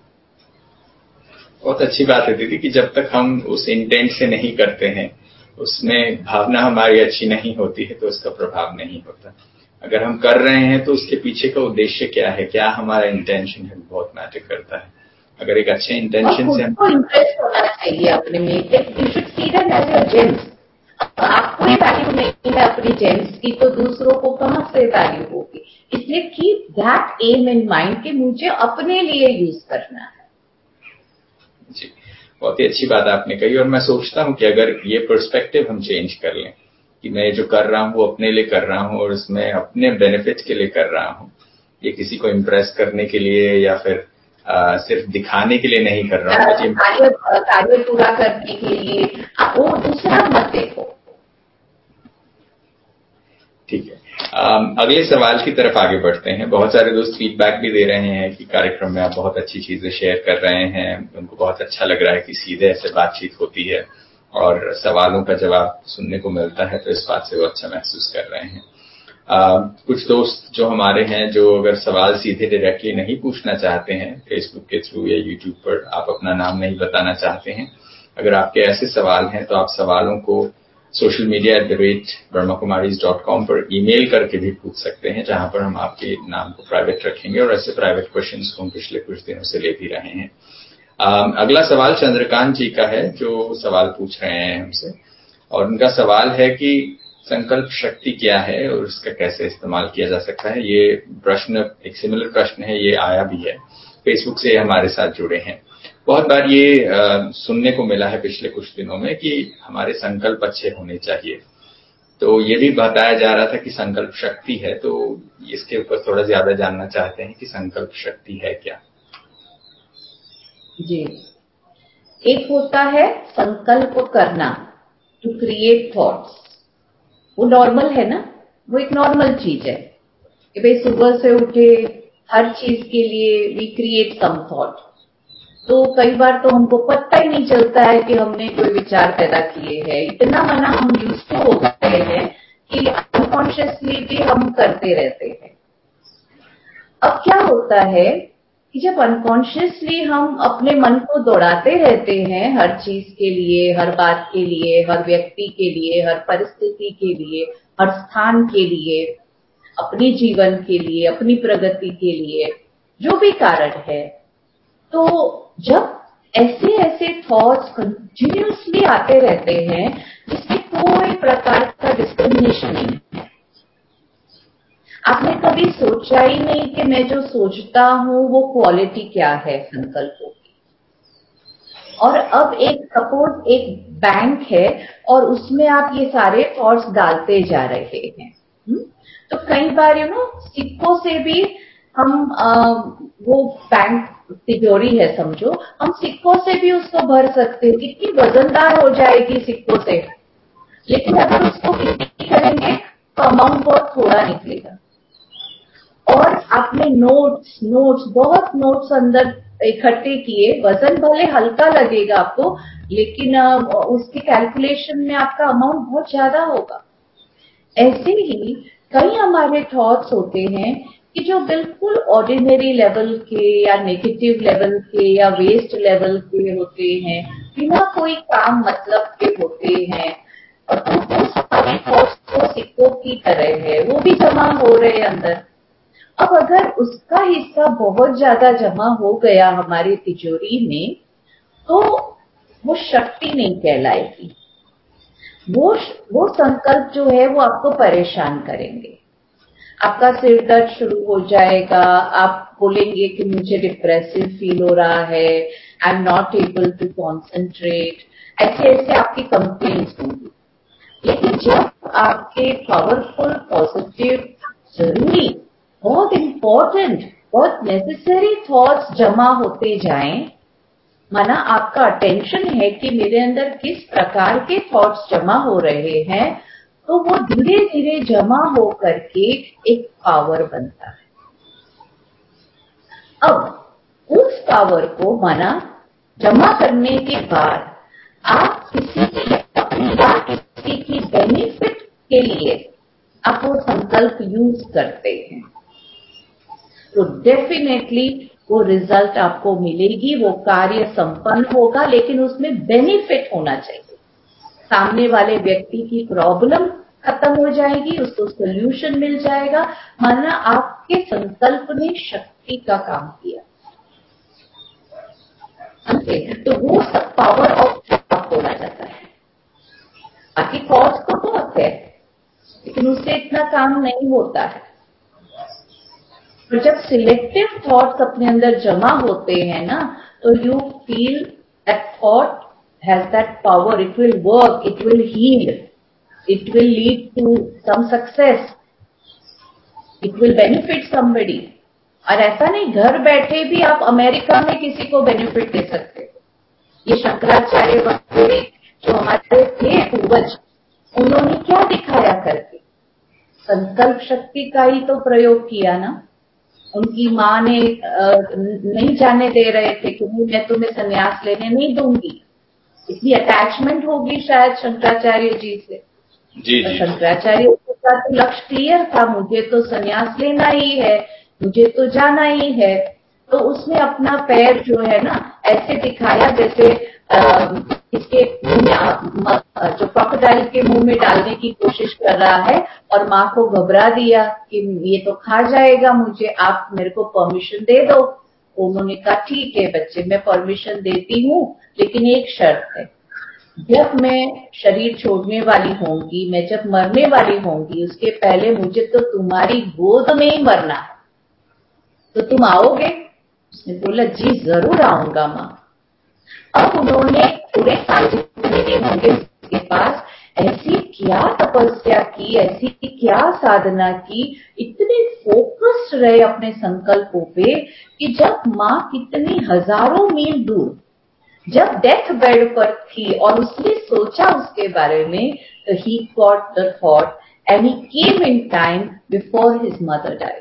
बहुत अच्छी बात है दीदी कि जब तक हम उस इंटेंट से नहीं करते हैं, उसमें भावना हमारी अच्छी नहीं होती है, तो उसका प्रभाव नहीं होता। अगर हम कर रहे हैं तो उसके पीछे का उद्देश्य क्या है, क्या हमारा इंटेंशन है, बहुत मैटर करता है। अगर एक अच्छे और इंटेंशन खुद से हम को इंटरेस्ट होना चाहिए अपने में। You should see them as your gems. आपको ही वैल्यू नहीं है अपनी जेम्स की, तो दूसरों को कहां से वैल्यू होगी। इसलिए keep that um in mind कि मुझे अपने लिए यूज करना है। जी, बहुत ही अच्छी बात आपने कही। और मैं सोचता हूँ कि अगर ये पर्सपेक्टिव हम चेंज कर लें कि मैं जो कर रहा हूँ वो अपने लिए कर रहा हूँ और इसमें अपने बेनिफिट के लिए कर रहा हूँ, ये किसी को इम्प्रेस करने के लिए या फिर सिर्फ दिखाने के लिए नहीं कर रहा हूँ, मुझे कार्य पूरा करने के लिए वो दूसरा मत देखो। ठीक है। अगले सवाल की तरफ आगे बढ़ते हैं। बहुत सारे दोस्त फीडबैक भी दे रहे हैं कि कार्यक्रम में आप बहुत अच्छी चीजें शेयर कर रहे हैं, उनको बहुत अच्छा लग रहा है कि सीधे ऐसे बातचीत होती है और सवालों का जवाब सुनने को मिलता है, तो इस बात से वो अच्छा महसूस कर रहे हैं। कुछ दोस्त जो हमारे हैं, जो अगर सवाल सीधे डायरेक्टली नहीं पूछना चाहते हैं फेसबुक के थ्रू या यूट्यूब पर, आप अपना नाम नहीं बताना चाहते हैं, अगर आपके ऐसे सवाल हैं तो आप सवालों को socialmedia@brahmakumaris.com पर ईमेल करके भी पूछ सकते हैं, जहां पर हम आपके नाम को प्राइवेट रखेंगे और ऐसे प्राइवेट क्वेश्चंस को हम पिछले कुछ दिनों से ले भी रहे हैं। अगला सवाल चंद्रकांत जी का है, जो सवाल पूछ रहे हैं हमसे, और उनका सवाल है कि संकल्प शक्ति क्या है और इसका कैसे इस्तेमाल किया जा सकता है। ये प्रश्न एक सिमिलर प्रश्न है, ये आया भी है फेसबुक से, हमारे साथ जुड़े हैं। बहुत बार ये सुनने को मिला है पिछले कुछ दिनों में कि हमारे संकल्प अच्छे होने चाहिए, तो ये भी बताया जा रहा था कि संकल्प शक्ति है, तो इसके ऊपर थोड़ा ज्यादा जानना चाहते हैं कि संकल्प शक्ति है क्या। जी, एक होता है संकल्प करना, टू क्रिएट थॉट्स। वो नॉर्मल है ना, वो एक नॉर्मल चीज है कि भाई सुबह से उठे हर चीज के लिए वी क्रिएट सम थॉट। तो कई बार तो हमको पता ही नहीं चलता है कि हमने कोई विचार पैदा किए हैं, इतना मना हम यूज्ड टू हो गए हैं कि अनकॉन्शियसली भी हम करते रहते हैं। अब क्या होता है कि जब अनकॉन्शियसली हम अपने मन को दौड़ाते रहते हैं हर चीज के लिए, हर बात के लिए, हर व्यक्ति के लिए, हर परिस्थिति के लिए, हर स्थान के लिए, अपने जीवन के लिए, अपनी प्रगति के लिए, जो भी कारण है, तो जब ऐसे ऐसे थॉट्स कंटिन्यूअसली आते रहते हैं जिसमें कोई प्रकार का डिस्क्रिमिनेशन नहीं है, आपने कभी सोचा ही नहीं कि मैं जो सोचता हूं वो क्वालिटी क्या है संकल्पों की। और अब एक सपोज एक बैंक है और उसमें आप ये सारे थॉट्स डालते जा रहे हैं। तो कई बार सिक्कों से भी हम वो बैंक तिजोरी है समझो, हम सिक्कों से भी उसको भर सकते हैं, कितनी वजनदार हो जाएगी सिक्कों से, लेकिन अगर उसको कितनी करेंगे तो अमाउंट बहुत थोड़ा निकलेगा। और आपने नोट्स बहुत नोट्स अंदर इकट्ठे किए, वजन भले हल्का लगेगा आपको, लेकिन उसके कैलकुलेशन में आपका अमाउंट बहुत ज्यादा होगा। ऐसे ही कई हमारे थॉट्स होते हैं कि जो बिल्कुल ऑर्डिनरी लेवल के या नेगेटिव लेवल के या वेस्ट लेवल के होते हैं, बिना कोई काम मतलब के होते हैं, और तो वो सारे थॉट्स तो सिक्कों की तरह है, वो भी जमा हो रहे हैं अंदर। अब अगर उसका हिस्सा बहुत ज्यादा जमा हो गया हमारी तिजोरी में, तो वो शक्ति नहीं कहलाएगी। वो संकल्प जो है वो आपको परेशान करेंगे, आपका सिर दर्द शुरू हो जाएगा, आप बोलेंगे कि मुझे डिप्रेसिव फील हो रहा है, I am not able to concentrate, ऐसे ऐसे आपकी कंप्लेंट्स होंगी। लेकिन जब आपके पावरफुल, पॉजिटिव, जरूरी, बहुत इंपॉर्टेंट, बहुत नेसेसरी थॉट्स जमा होते जाएं, माना आपका अटेंशन है कि मेरे अंदर किस प्रकार के थॉट्स जमा हो रहे हैं, तो वो धीरे धीरे जमा हो करके एक पावर बनता है। अब उस पावर को माना जमा करने के बाद आप किसी की बेनिफिट के लिए आप वो संकल्प यूज करते हैं, तो डेफिनेटली वो रिजल्ट आपको मिलेगी, वो कार्य संपन्न होगा, लेकिन उसमें बेनिफिट होना चाहिए। सामने वाले व्यक्ति की प्रॉब्लम खत्म हो जाएगी, उसको सोल्यूशन मिल जाएगा, माना आपके संकल्प ने शक्ति का काम किया। समझे? तो वो सब पावर ऑफ थॉट बोला जाता है। बाकी थॉट्स तो बहुत है, लेकिन उससे इतना काम नहीं होता है। तो जब सिलेक्टिव थॉट्स अपने अंदर जमा होते हैं ना, तो you feel that thought has that power, it will work, it will heal, it will lead to some success, it will benefit somebody. और ऐसा नहीं घर बैठे भी आप अमेरिका में किसी को बेनिफिट दे सकते हो। ये शंकराचार्य वगैरह जो हमारे थे पूर्वज, उन्होंने क्या दिखाया करके? संकल्प शक्ति का ही तो प्रयोग किया ना। उनकी माँ ने नहीं जाने दे रहे थे कि मैं तुम्हें संन्यास लेने नहीं दूंगी, इतनी अटैचमेंट होगी शायद शंकराचार्य जी से। जी जी। शंकराचार्य का तो लक्ष्य क्लियर था, मुझे तो संन्यास लेना ही है, मुझे तो जाना ही है। तो उसने अपना पैर जो है ना ऐसे दिखाया जैसे इसके जो क्रोकोडाइल के मुंह में डालने की कोशिश कर रहा है, और माँ को घबरा दिया कि ये तो खा जाएगा मुझे, आप मेरे को परमिशन दे दो। उन्होंने कहा ठीक है बच्चे, मैं परमिशन देती हूँ, लेकिन एक शर्त है, जब मैं शरीर छोड़ने वाली होंगी, मैं जब मरने वाली होंगी, उसके पहले मुझे तो तुम्हारी गोद में ही मरना है, तो तुम आओगे? उसने बोला जी जरूर आऊंगा माँ। अब उन्होंने पूरे साल जितने भी होंगे उसके पास ऐसी क्या तपस्या की, ऐसी क्या साधना की, इतने फोकस्ड रहे अपने संकल्पों पे कि जब माँ कितनी हजारों मील दूर जब डेथ बेड पर थी और उसने सोचा उसके बारे में, तो he got the thought and he came in time before his mother died.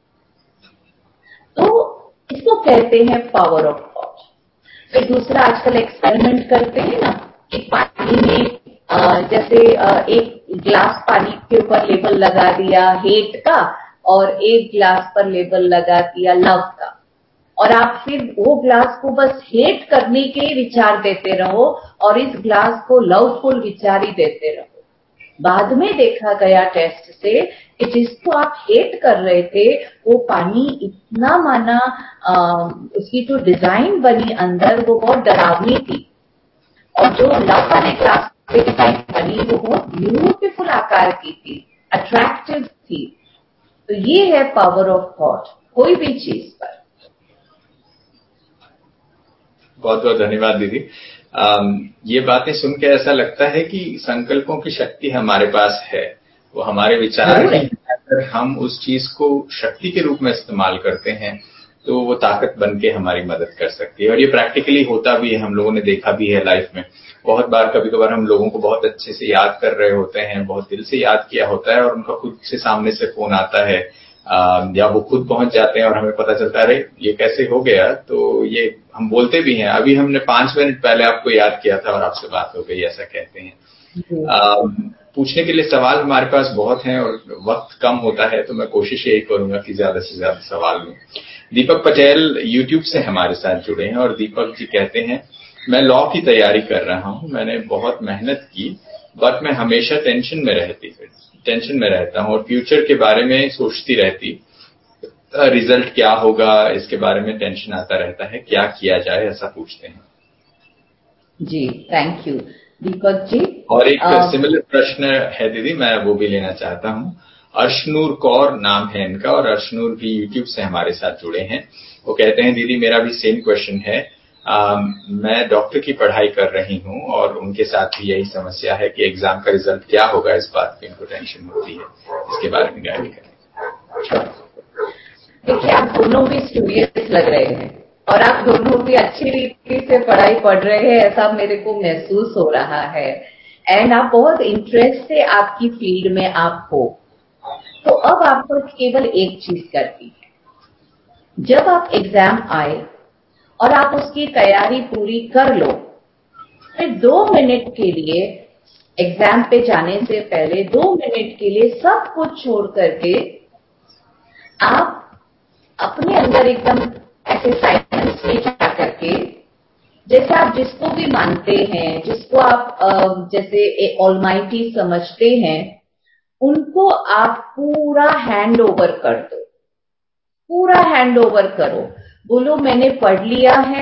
तो इसको कहते हैं पावर ऑफ थॉट। फिर दूसरा आजकल एक्सपेरिमेंट करते हैं ना कि पानी में जैसे एक गिलास पानी के ऊपर लेबल लगा दिया हेट का, और एक गिलास पर लेबल लगा दिया लव का, और आप फिर वो ग्लास को बस हेट करने के विचार देते रहो और इस ग्लास को लवफुल विचार ही देते रहो। बाद में देखा गया टेस्ट से कि जिसको आप हेट कर रहे थे वो पानी इतना माना उसकी जो डिजाइन बनी अंदर वो बहुत डरावनी थी, और जो लव वाले ग्लास पे डिजाइन बनी वो बहुत ब्यूटीफुल आकार की थी, अट्रैक्टिव थी। तो ये है पावर ऑफ थॉट कोई भी चीज पर। बहुत बहुत धन्यवाद दीदी। ये बातें सुन के ऐसा लगता है कि संकल्पों की शक्ति हमारे पास है, वो हमारे विचार ही अगर हम उस चीज को शक्ति के रूप में इस्तेमाल करते हैं तो वो ताकत बन के हमारी मदद कर सकती है। और ये प्रैक्टिकली होता भी है, हम लोगों ने देखा भी है लाइफ में। बहुत बार कभी कभार हम लोगों को बहुत अच्छे से याद कर रहे होते हैं, बहुत दिल से याद किया होता है, और उनका खुद से सामने से फोन आता है या वो खुद पहुंच जाते हैं और हमें पता चलता है अरे ये कैसे हो गया। तो ये हम बोलते भी हैं अभी हमने 5 मिनट पहले आपको याद किया था और आपसे बात हो गई, ऐसा कहते हैं। पूछने के लिए सवाल हमारे पास बहुत हैं और वक्त कम होता है, तो मैं कोशिश यही करूंगा कि ज्यादा से ज्यादा सवाल लूं। दीपक पटेल यूट्यूब से हमारे साथ जुड़े हैं और दीपक जी कहते हैं मैं लॉ की तैयारी कर रहा हूं, मैंने बहुत मेहनत की, बट मैं हमेशा टेंशन में रहता हूं और फ्यूचर के बारे में सोचती रहती, रिजल्ट क्या होगा इसके बारे में टेंशन आता रहता है, क्या किया जाए, ऐसा पूछते हैं। जी थैंक यू दीपक जी। और एक सिमिलर प्रश्न है दीदी, मैं वो भी लेना चाहता हूं। अर्शनूर कौर नाम है इनका और अर्शनूर भी यूट्यूब से हमारे साथ जुड़े हैं। वो कहते हैं दीदी मेरा भी सेम क्वेश्चन है, मैं डॉक्टर की पढ़ाई कर रही हूं और उनके साथ भी यही समस्या है कि एग्जाम का रिजल्ट क्या होगा, इस बात की इनको टेंशन होती है, इसके बारे में गाइड करें। देखिए आप दोनों भी स्टूडियस लग रहे हैं और आप दोनों भी अच्छी रीति से पढ़ाई पढ़ रहे हैं, ऐसा मेरे को महसूस हो रहा है, एंड आप बहुत इंटरेस्ट से आपकी फील्ड में आप हो। तो अब आपको केवल एक चीज करनी है, जब आप एग्जाम आए और आप उसकी तैयारी पूरी कर लो, फिर 2 मिनट के लिए एग्जाम पे जाने से पहले 2 मिनट के लिए सब कुछ छोड़ करके आप अपने अंदर एकदम ऐसे साइलेंस में जा करके, जैसे आप जिसको भी मानते हैं, जिसको आप जैसे ऑलमाइटी समझते हैं, उनको आप पूरा हैंड ओवर कर दो, पूरा हैंड ओवर करो। बोलो मैंने पढ़ लिया है,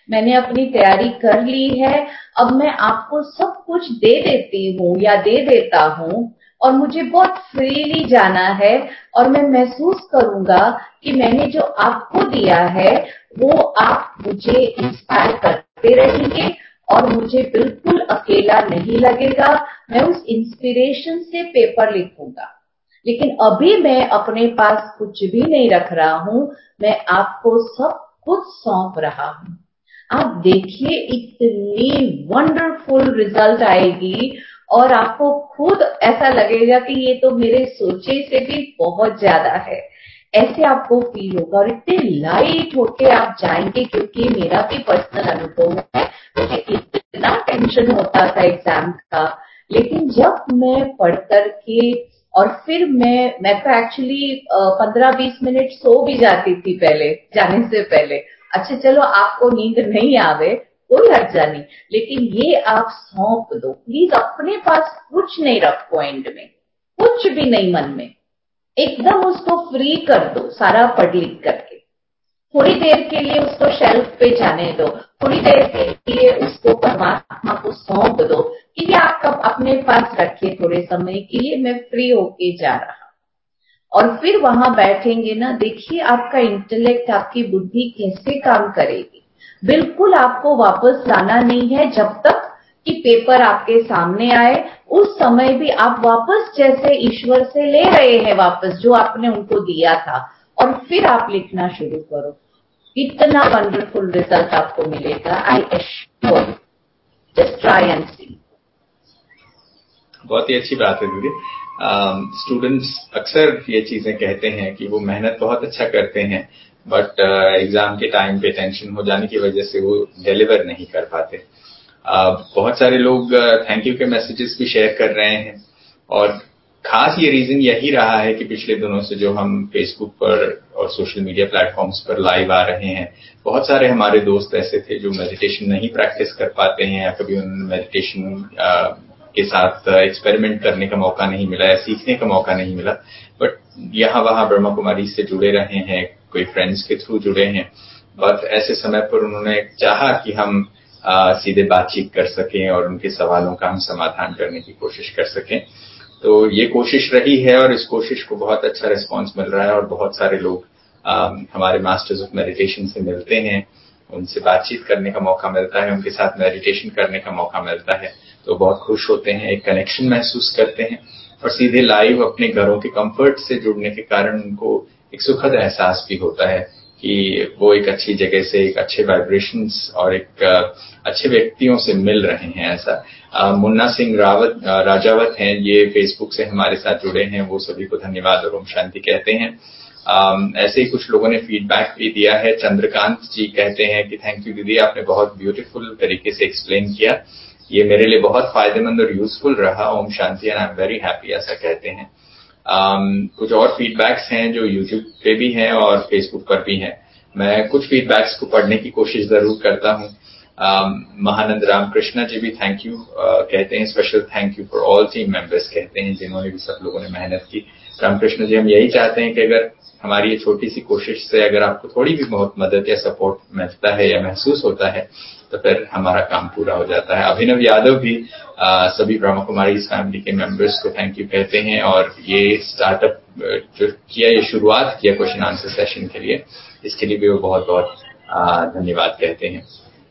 मैंने अपनी तैयारी कर ली है, अब मैं आपको सब कुछ दे देती हूँ या दे देता हूँ और मुझे बहुत फ्रीली जाना है और मैं महसूस करूंगा कि मैंने जो आपको दिया है वो आप मुझे इंस्पायर करते रहेंगे और मुझे बिल्कुल अकेला नहीं लगेगा। मैं उस इंस्पिरेशन से पेपर लिखूंगा। लेकिन अभी मैं अपने पास कुछ भी नहीं रख रहा हूं, मैं आपको सब कुछ सौंप रहा हूं। आप देखिए इतनी वंडरफुल रिजल्ट आएगी और आपको खुद ऐसा लगेगा कि ये तो मेरे सोचे से भी बहुत ज्यादा है। ऐसे आपको फील होगा और इतने लाइट होके आप जाएंगे, क्योंकि मेरा भी पर्सनल अनुभव है। मुझे इतना टेंशन होता था एग्जाम का, लेकिन जब मैं पढ़ करके और फिर मैं तो एक्चुअली 15-20 मिनट सो भी जाती थी पहले जाने से पहले। अच्छा चलो आपको नींद नहीं आवे कोई हर्जा नहीं, लेकिन ये आप सौंप दो प्लीज। अपने पास कुछ नहीं रखो, एंड में कुछ भी नहीं, मन में एकदम उसको फ्री कर दो सारा पढ़ लिख करके। थोड़ी देर के लिए उसको शेल्फ पे जाने दो, थोड़ी देर के लिए उसको परमात्मा को सौंप दो कि ये आप कब अपने पास रखिए थोड़े समय के लिए, मैं फ्री होके जा रहा हूं। और फिर वहां बैठेंगे ना, देखिए आपका इंटेलेक्ट, आपकी बुद्धि कैसे काम करेगी। बिल्कुल आपको वापस लाना नहीं है जब तक कि पेपर आपके सामने आए। उस समय भी आप वापस जैसे ईश्वर से ले रहे हैं वापस जो आपने उनको दिया था, और फिर आप लिखना शुरू करो। इतना वंडरफुल रिजल्ट आपको मिलेगा, I assure you. Just try and see. बहुत ही अच्छी बात है दीदी। स्टूडेंट्स अक्सर ये चीजें कहते हैं कि वो मेहनत बहुत अच्छा करते हैं, बट एग्जाम के टाइम पे टेंशन हो जाने की वजह से वो डिलीवर नहीं कर पाते। बहुत सारे लोग थैंक यू के मैसेजेस भी शेयर कर रहे हैं, और खास ये रीजन यही रहा है कि पिछले दिनों से जो हम फेसबुक पर और सोशल मीडिया प्लेटफॉर्म्स पर लाइव आ रहे हैं, बहुत सारे हमारे दोस्त ऐसे थे जो मेडिटेशन नहीं प्रैक्टिस कर पाते हैं या कभी उन्हें मेडिटेशन के साथ एक्सपेरिमेंट करने का मौका नहीं मिला या सीखने का मौका नहीं मिला, बट यहाँ वहां ब्रह्मा कुमारी से जुड़े रहे हैं, कोई फ्रेंड्स के थ्रू जुड़े हैं। बट ऐसे समय पर उन्होंने चाहा कि हम सीधे बातचीत कर सकें और उनके सवालों का हम समाधान करने की कोशिश कर सकें। तो ये कोशिश रही है और इस कोशिश को बहुत अच्छा रिस्पांस मिल रहा है और बहुत सारे लोग हमारे मास्टर्स ऑफ मेडिटेशन से मिलते हैं, उनसे बातचीत करने का मौका मिलता है, उनके साथ मेडिटेशन करने का मौका मिलता है, तो बहुत खुश होते हैं, एक कनेक्शन महसूस करते हैं और सीधे लाइव अपने घरों के कंफर्ट से जुड़ने के कारण उनको एक सुखद एहसास भी होता है कि वो एक अच्छी जगह से एक अच्छे वाइब्रेशंस और एक अच्छे व्यक्तियों से मिल रहे हैं। ऐसा मुन्ना सिंह राजावत हैं, ये फेसबुक से हमारे साथ जुड़े हैं, वो सभी को धन्यवाद और ओम शांति कहते हैं। ऐसे ही कुछ लोगों ने फीडबैक भी दिया है। चंद्रकांत जी कहते हैं कि थैंक यू दीदी, आपने बहुत ब्यूटीफुल तरीके से एक्सप्लेन किया, ये मेरे लिए बहुत फायदेमंद और यूजफुल रहा, ओम शांति, and I am very happy, ऐसा कहते हैं। कुछ और फीडबैक्स हैं जो यूट्यूब पे भी हैं और फेसबुक पर भी हैं। मैं कुछ फीडबैक्स को पढ़ने की कोशिश जरूर करता हूँ। महानंद रामकृष्णा जी भी थैंक यू कहते हैं, special thank you for all team members कहते हैं, जिन्होंने भी सब लोगों ने मेहनत की। रामकृष्ण जी, हम यही चाहते हैं कि अगर हमारी ये छोटी सी कोशिश से अगर आपको थोड़ी भी बहुत मदद या सपोर्ट मिलता है या महसूस होता है तो फिर हमारा काम पूरा हो जाता है। अभिनव यादव भी सभी ब्रह्मा कुमारी फैमिली के मेंबर्स को थैंक यू कहते हैं, और ये स्टार्टअप जो किया, ये शुरुआत किया क्वेश्चन आंसर सेशन के लिए, इसके लिए भी वो बहुत बहुत धन्यवाद कहते हैं।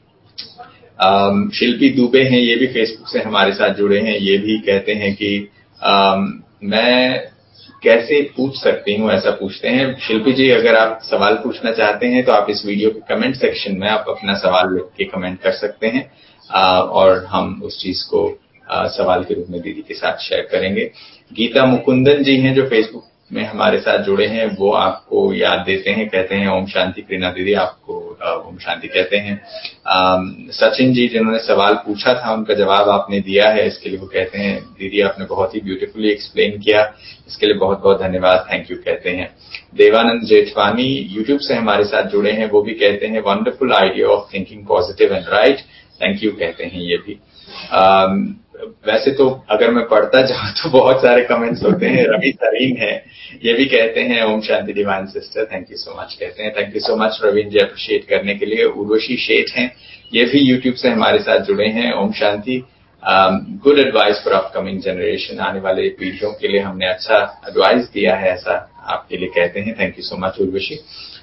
शिल्पी दुबे हैं, ये भी फेसबुक से हमारे साथ जुड़े हैं, ये भी कहते हैं कि मैं कैसे पूछ सकती हूँ, ऐसा पूछते हैं। शिल्पी जी, अगर आप सवाल पूछना चाहते हैं तो आप इस वीडियो के कमेंट सेक्शन में आप अपना सवाल लिख के कमेंट कर सकते हैं और हम उस चीज को सवाल के रूप में दीदी के साथ शेयर करेंगे। गीता मुकुंदन जी हैं जो फेसबुक में हमारे साथ जुड़े हैं, वो आपको याद देते हैं, कहते हैं ओम शांति। प्रीना दीदी आपको ओम शांति कहते हैं। सचिन जी जिन्होंने सवाल पूछा था उनका जवाब आपने दिया है, इसके लिए वो कहते हैं दीदी आपने बहुत ही ब्यूटीफुली एक्सप्लेन किया, इसके लिए बहुत बहुत धन्यवाद, थैंक यू कहते हैं। देवानंद जेठवानी यूट्यूब से हमारे साथ जुड़े हैं, वो भी कहते हैं wonderful idea of thinking positive and right, thank you कहते हैं ये भी। वैसे तो अगर मैं पढ़ता जाऊं तो बहुत सारे कमेंट्स होते हैं। रवि सरीन है, ये भी कहते हैं ओम शांति divine sister, thank you so much कहते हैं। Thank you so much Raveen ji, appreciate करने के लिए। उर्वशी शेठ हैं, ये भी यूट्यूब से हमारे साथ जुड़े हैं। ओम शांति, good advice for upcoming generation, आने वाले पीढ़ियों के लिए हमने अच्छा एडवाइस दिया है, ऐसा आपके लिए कहते हैं। Thank you so much Urvashi.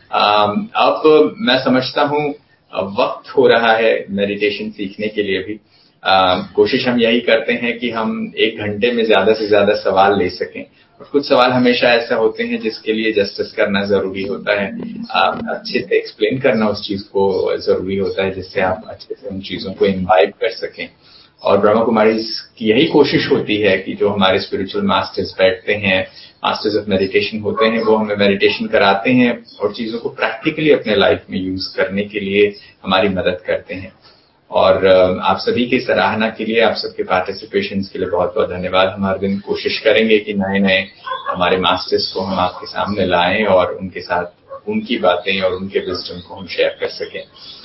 अब मैं समझता हूं वक्त हो रहा है मेडिटेशन सीखने के लिए भी। कोशिश हम यही करते हैं कि हम 1 घंटे में ज्यादा से ज्यादा सवाल ले सकें, और कुछ सवाल हमेशा ऐसा होते हैं जिसके लिए जस्टिस करना जरूरी होता है, अच्छे से एक्सप्लेन करना उस चीज को जरूरी होता है, जिससे आप अच्छे से उन चीजों को इम्बाइब कर सकें। और ब्रह्मा कुमारी की यही कोशिश होती है कि जो हमारे स्पिरिचुअल मास्टर्स बैठते हैं, मास्टर्स ऑफ मेडिटेशन होते हैं, वो हमें मेडिटेशन कराते हैं और चीजों को प्रैक्टिकली अपने लाइफ में यूज करने के लिए हमारी मदद करते हैं। और आप सभी की सराहना के लिए, आप सबके पार्टिसिपेशन के लिए बहुत बहुत धन्यवाद। हम हर दिन कोशिश करेंगे कि नए नए हमारे मास्टर्स को हम आपके सामने लाएं और उनके साथ उनकी बातें और उनके विजडम को हम शेयर कर सकें।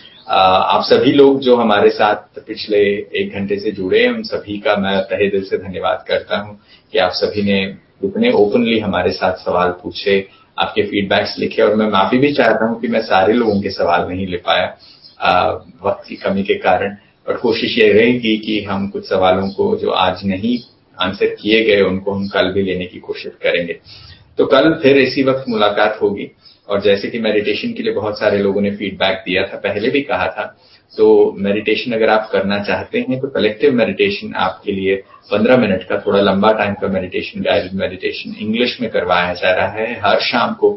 आप सभी लोग जो हमारे साथ पिछले 1 घंटे से जुड़े हैं, उन सभी का मैं तहे दिल से धन्यवाद करता हूं कि आप सभी ने इतने ओपनली हमारे साथ सवाल पूछे, आपके फीडबैक्स लिखे। और मैं माफी भी चाहता हूं कि मैं सारे लोगों के सवाल नहीं ले पाया वक्त की कमी के कारण, और कोशिश ये रहेगी कि हम कुछ सवालों को जो आज नहीं आंसर किए गए उनको हम कल भी लेने की कोशिश करेंगे। तो कल फिर इसी वक्त मुलाकात होगी। और जैसे कि मेडिटेशन के लिए बहुत सारे लोगों ने फीडबैक दिया था, पहले भी कहा था, तो मेडिटेशन अगर आप करना चाहते हैं तो कलेक्टिव मेडिटेशन आपके लिए 15 मिनट का थोड़ा लंबा टाइम का मेडिटेशन, गाइडेड मेडिटेशन इंग्लिश में करवाया जा रहा है हर शाम को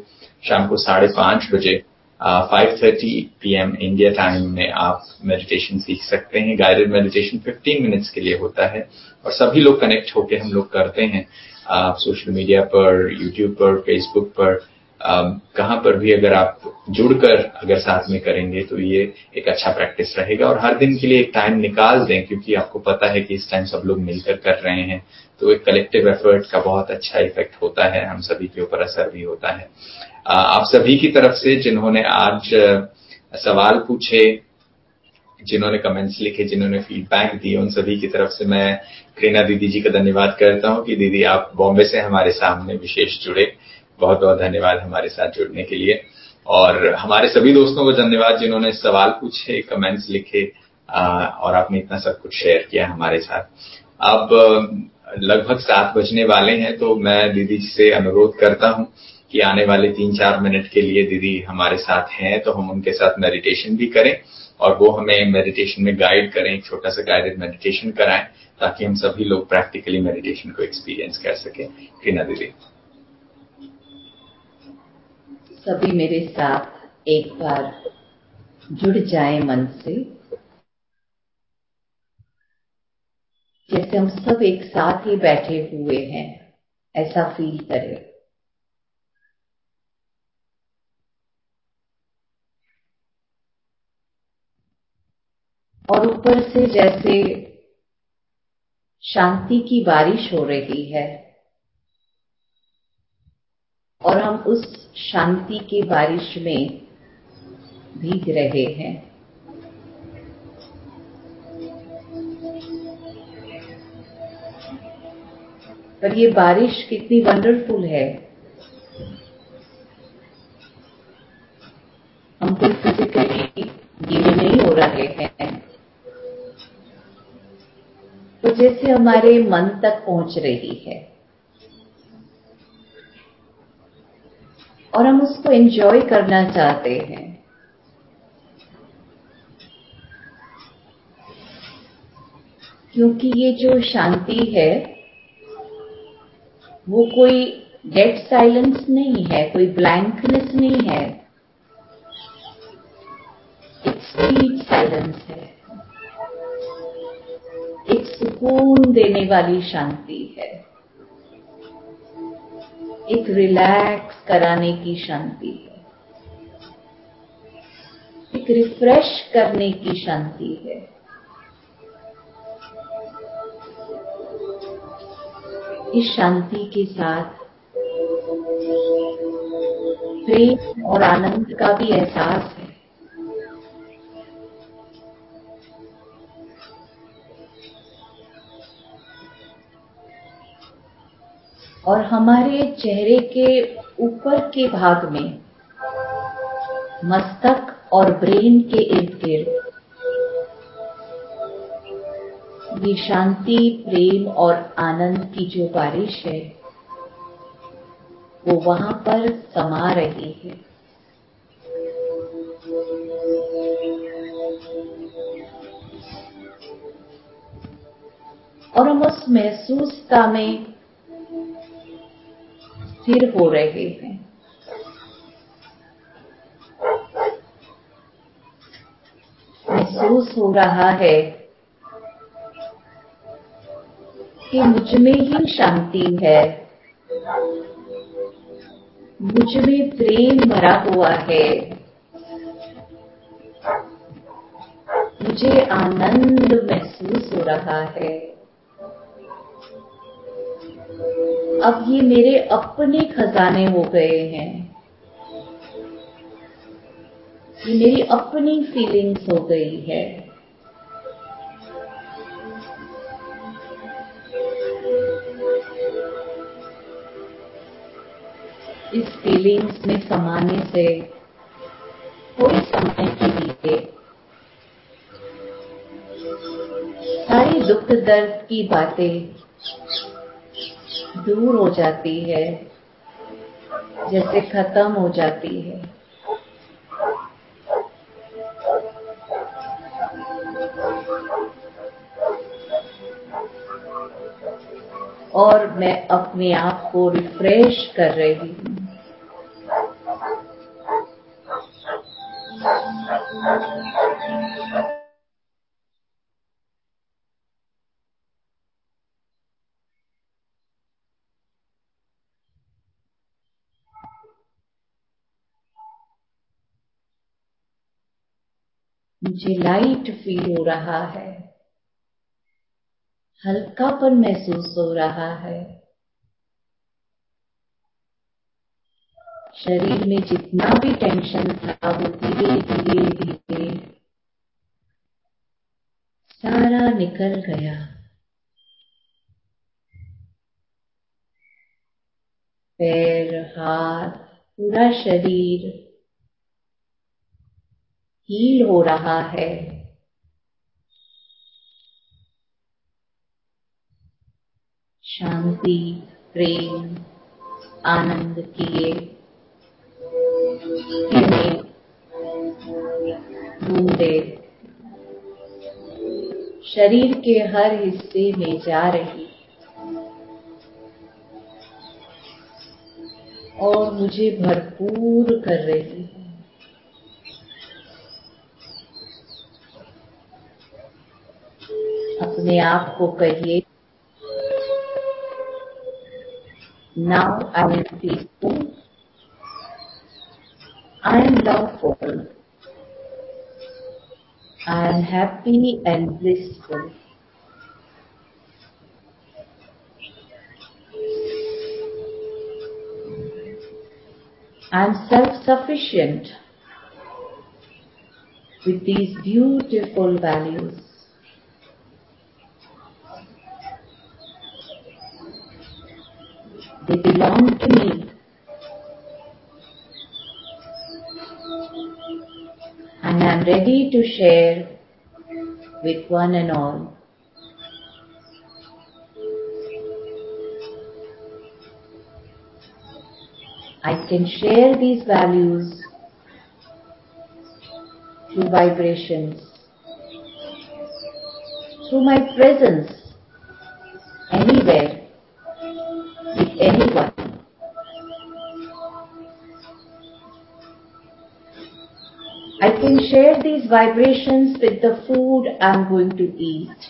5:30 बजे 5:30 PM इंडिया टाइम में आप मेडिटेशन सीख सकते हैं। गाइडेड मेडिटेशन 15 मिनट्स के लिए होता है और सभी लोग कनेक्ट होके हम लोग करते हैं। आप सोशल मीडिया पर, यूट्यूब पर, फेसबुक पर, कहां पर भी अगर आप जुड़कर अगर साथ में करेंगे तो ये एक अच्छा प्रैक्टिस रहेगा। और हर दिन के लिए एक टाइम निकाल दें, क्योंकि आपको पता है कि इस टाइम सब लोग मिलकर कर रहे हैं, तो एक कलेक्टिव एफर्ट का बहुत अच्छा इफेक्ट होता है, हम सभी के ऊपर असर भी होता है। आप सभी की तरफ से जिन्होंने आज सवाल पूछे, जिन्होंने कमेंट्स लिखे, जिन्होंने फीडबैक दिए, उन सभी की तरफ से मैं करीना दीदी जी का धन्यवाद करता हूं कि दीदी आप बॉम्बे से हमारे सामने विशेष जुड़े। बहुत बहुत धन्यवाद हमारे साथ जुड़ने के लिए। और हमारे सभी दोस्तों को धन्यवाद जिन्होंने सवाल पूछे, कमेंट्स लिखे, और आपने इतना सब कुछ शेयर किया हमारे साथ। अब लगभग 7 बजने वाले हैं, तो मैं दीदी से अनुरोध करता हूं कि आने वाले 3-4 मिनट के लिए दीदी हमारे साथ हैं, तो हम उनके साथ मेडिटेशन भी करें और वो हमें मेडिटेशन में गाइड करें, एक छोटा सा गाइडेड मेडिटेशन कराएं, ताकि हम सभी लोग प्रैक्टिकली मेडिटेशन को एक्सपीरियंस कर सकें। करीना दीदी, सभी मेरे साथ एक बार जुड़ जाए मन से, जैसे हम सब एक साथ ही बैठे हुए हैं, ऐसा फील करें। और ऊपर से जैसे शांति की बारिश हो रही है और हम उस शांति की बारिश में भीग रहे हैं। पर ये बारिश कितनी वंडरफुल है। हम कोई फिजिकली गीले नहीं हो रहे हैं, तो जैसे हमारे मन तक पहुंच रही है और हम उसको एंजॉय करना चाहते हैं। क्योंकि ये जो शांति है वो कोई डेड साइलेंस नहीं है, कोई ब्लैंकनेस नहीं है, एक स्वीट साइलेंस है, एक सुकून देने वाली शांति है, एक रिलैक्स कराने की शांति है, एक रिफ्रेश करने की शांति है। इस शांति के साथ प्रेम और आनंद का भी एहसास है। और हमारे चेहरे के ऊपर के भाग में मस्तक और ब्रेन के इर्द गिर्द ये शांति, प्रेम और आनंद की जो बारिश है वो वहां पर समा रही है। और हम उस महसूसता में स्थिर हो रहे हैं। महसूस हो रहा है कि मुझ में ही शांति है, मुझ में प्रेम भरा हुआ है, मुझे आनंद महसूस हो रहा है। अब ये मेरे अपने खजाने हो गए हैं, ये मेरी अपनी फीलिंग्स हो गई है। इस फीलिंग्स में समाने से थोड़े समय के लिए सारी दुख दर्द की बातें दूर हो जाती है, जैसे खत्म हो जाती है। और मैं अपने आप को रिफ्रेश कर रही हूँ। मुझे लाइट फील हो रहा है, हल्कापन महसूस हो रहा है। शरीर में जितना भी टेंशन था वो धीरे धीरे धीरे सारा निकल गया। पैर, हाथ, पूरा शरीर हील हो रहा है। शांति, प्रेम, आनंद की किरणें, बूंदें शरीर के हर हिस्से में जा रही और मुझे भरपूर कर रही है। अपने आप को कहिए, now I am peaceful, I am loveful, I am happy and blissful. I am self-sufficient with these beautiful values. They belong to me. And I am ready to share with one and all. I can share these values through vibrations, through my presence, anywhere, with anyone. I can share these vibrations with the food I'm going to eat.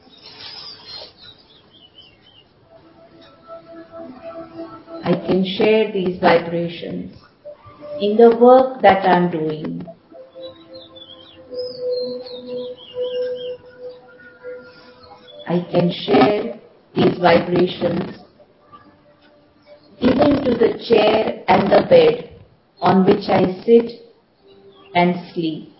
I can share these vibrations in the work that I'm doing. I can share these vibrations even to the chair and the bed on which I sit and sleep.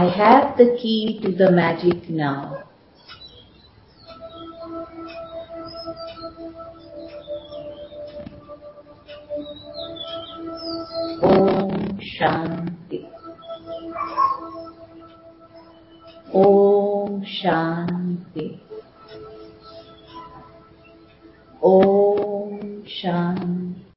I have the key to the magic now. Om Shanti. Om Shanti. Om Shanti.